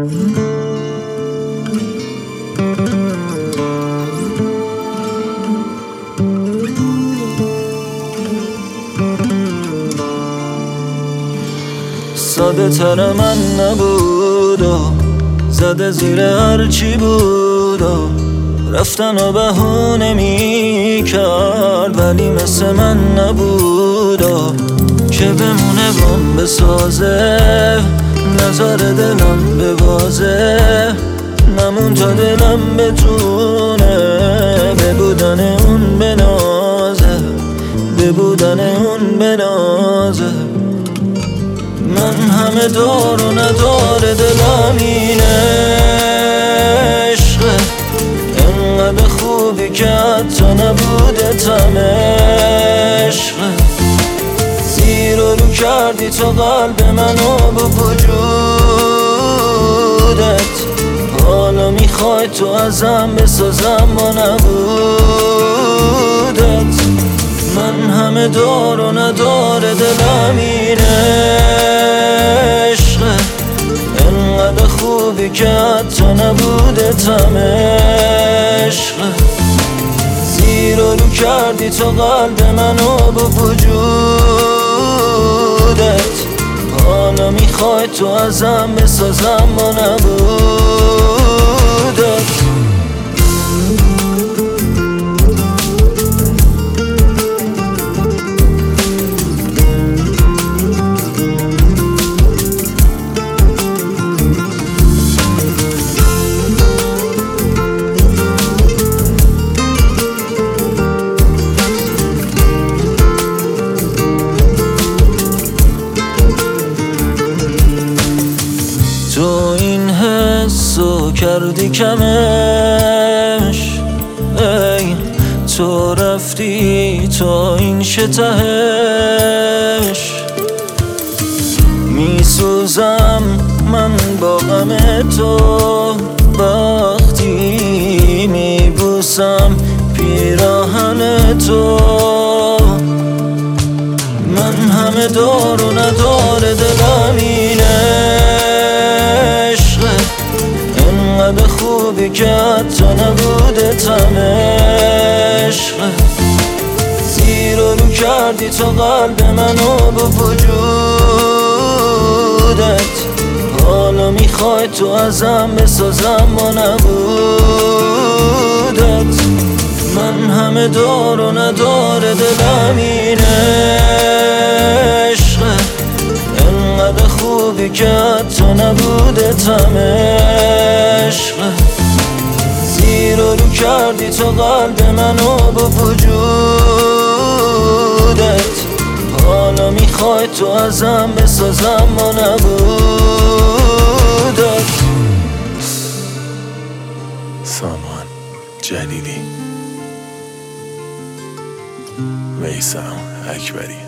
ساده تر من نبود و زده زیر هرچی بود و رفتن و بهونه می کرد، ولی مثل من نبود و که بمونه بام بسازه، نظر دلم ببازه، نمون تا دلم بتونه ببودن اون بنازه، ببودن اون بنازه. من همه دار و ندار دلم این عشقه، انقدر خوبی که حتی نبوده تم عشقه. زیر و رو کردی تو قلب منو با وجودت، حالا میخوای تو ازم بسازم با نبودت. من همه دار و ندار دلم این عشقه، انقدر خوبی که حتی نبوده تم عشقه. زیر و رو کردی تو قلب منو با وجودت، حالا میخوای تو ازم بسازم با نبودت. تو این حسو کردی کمش، ای تو رفتی تا این شتهش. میسوزم من با غم تو وقتی میبوسم پیراهن تو. من همه دار و ندار دلم این عشقه، انقدر خوبی که حتی نبوده تم عشقه. زیر و رو کردی تو قلب منو با وجودت، حالا میخوای تو ازم بسازم با نبودت. من همه دار و ندار دلم این عشقه، انقدر خوبی که حتی نبوده تم عشقه. زیر و رو کردی تو قلب منو با وجودت، حالا میخوای تو ازم بسازم با نبودت. سامان جلیلی، میثم اکبری.